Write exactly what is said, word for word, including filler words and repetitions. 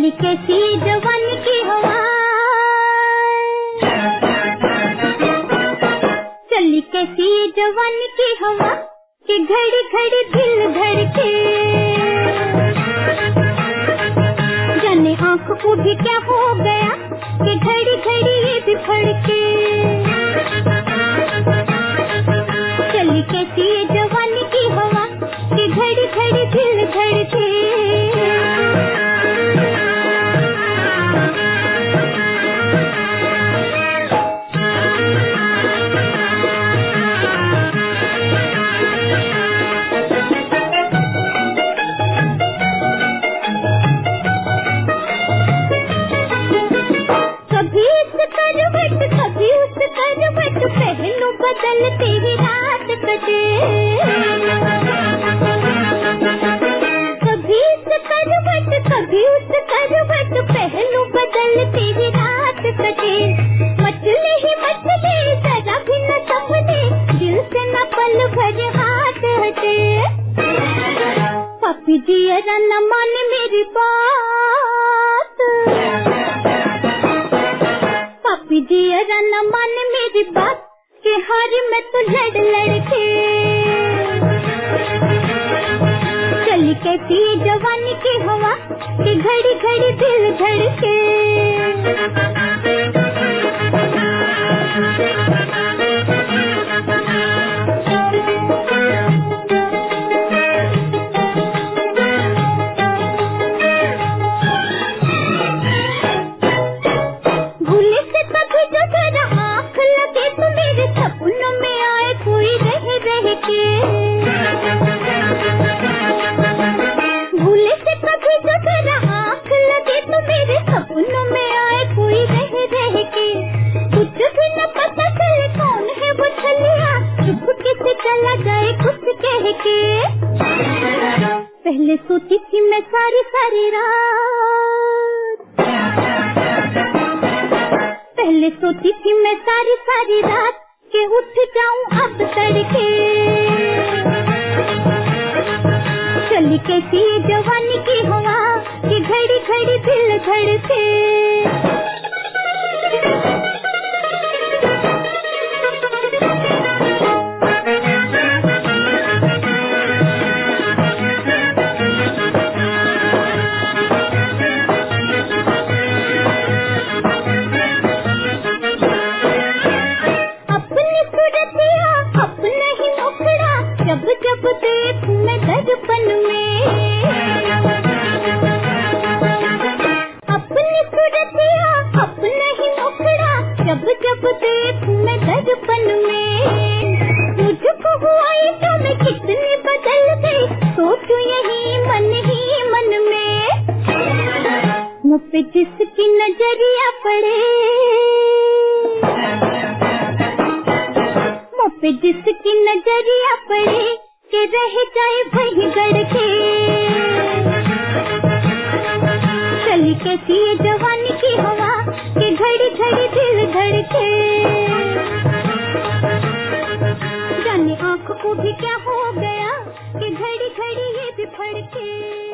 चली कैसी जवानी की हवा, चली कैसी जवानी की हवा कि घड़ी घड़ी दिल धड़के, जाने आँख को भी क्या हो गया कि घड़ी घड़ी ये भी फड़के। चली कैसी जवानी की हवा कि घड़ी घड़ी दिल धड़के। पहलू बदलती ही रात कटे, कभी उस करवट कभी उस करवट, पहलू बदलती ही रात कटे। मचले ही मचले जरा भी न संभले, दिल से न पल भर हाथ हटे। पापी जी जरा न माने मेरी बात, पापी जी जरा न माने मेरी बात कि हारी मैं तो लड़ लड़के। चली कैसी जवानी की हवा कि घड़ी घड़ी दिल धड़के। भूले से कभी जो जरा आँख लगे तो मेरे सपनों में आए कोई रह रह के। भूले से कभी जो जरा आँख लगे तो मेरे सपनों में आए कोई रह रह के। कुछ भी न पता चले कौन है वो छलिया, चुपके से चला जाए कुछ कह के। पहले सोती थी मैं सारी सारी रात, पहले सोती थी मैं सारी सारी रात के उठ जाऊं अब तड़के। चली कैसी जवानी की हवा कि घड़ी घड़ी दिल धड़के। जब जब देखूं मैं दर्पण में अपनी सूरतिया अपना ही मुखड़ा, जब जब देखूं मैं दर्पण में। मुझको हुआ ये तो मैं कितनी बदल गई, सोचूं यही मन ही मन में। मुँह पे जिसकी नजरिया पड़े, पे जिसकी नजरिया पड़े के रह जाए वही गड़ के। चली कैसी ये जवानी की हवा कि घड़ी घड़ी दिल धड़के। जाने आँख को भी क्या हो गया कि घड़ी घड़ी ये भी फड़के।